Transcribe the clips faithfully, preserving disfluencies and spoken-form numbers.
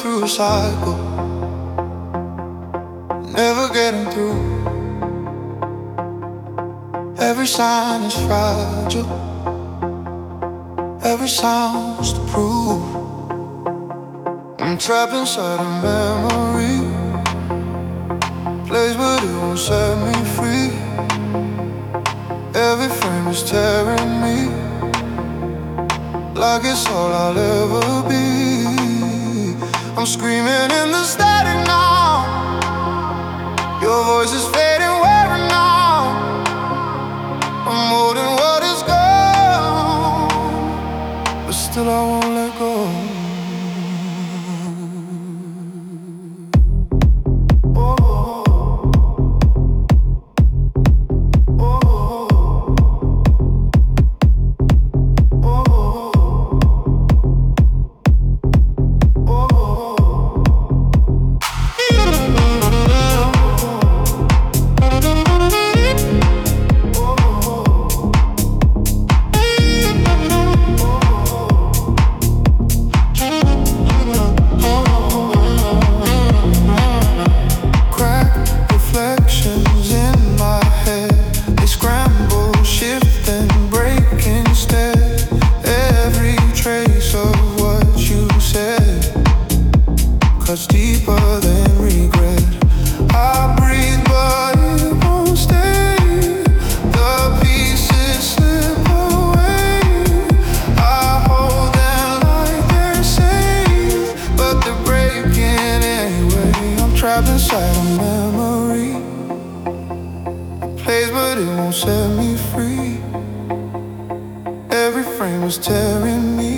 through a cycle, never getting through. Every sign is fragile, every sound's to prove. I'm trapped inside a memory, place but it won't set me free. Every frame is tearing me, like it's all I'll ever be. I'm screaming in the static now, your voice is fading, wearing out. I'm holding what is gone, but still I won't let go. Trapped inside a memory, a place but it won't set me free. Every frame is tearing me,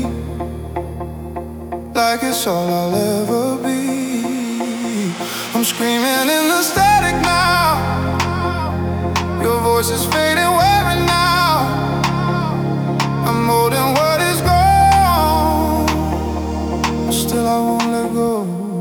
like it's all I'll ever be. I'm screaming in the static now, your voice is fading, wearing out. I'm holding what is gone, but still I won't let go.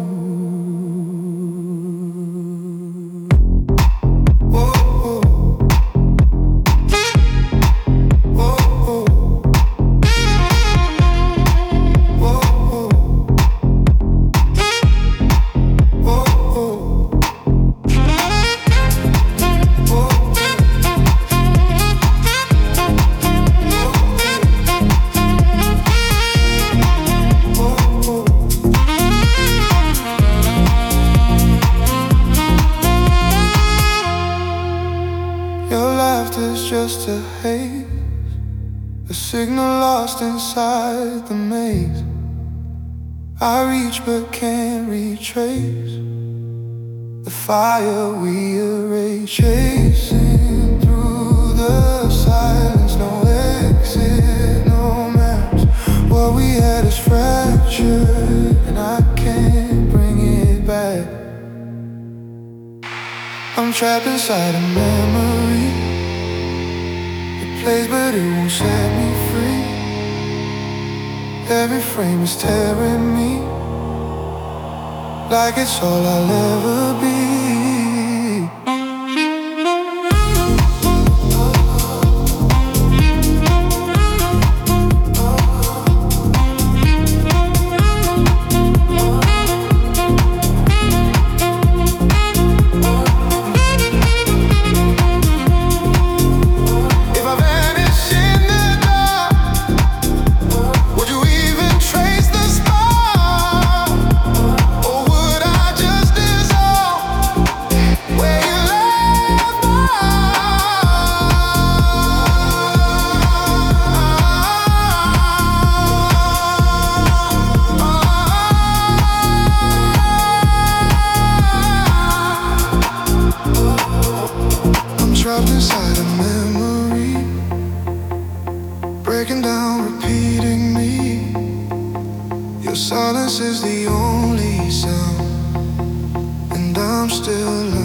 It's just a haze, a signal lost inside the maze. I reach but can't retrace the fire we erase. Chasing through the silence, no exit, no maps. What we had is fractured, and I can't bring it back. I'm trapped inside a memory, place, but it won't set me free. Every frame is tearing me, like it's all I'll ever be. Trapped inside a memory, breaking down, repeating me. Your silence is the only sound, and I'm still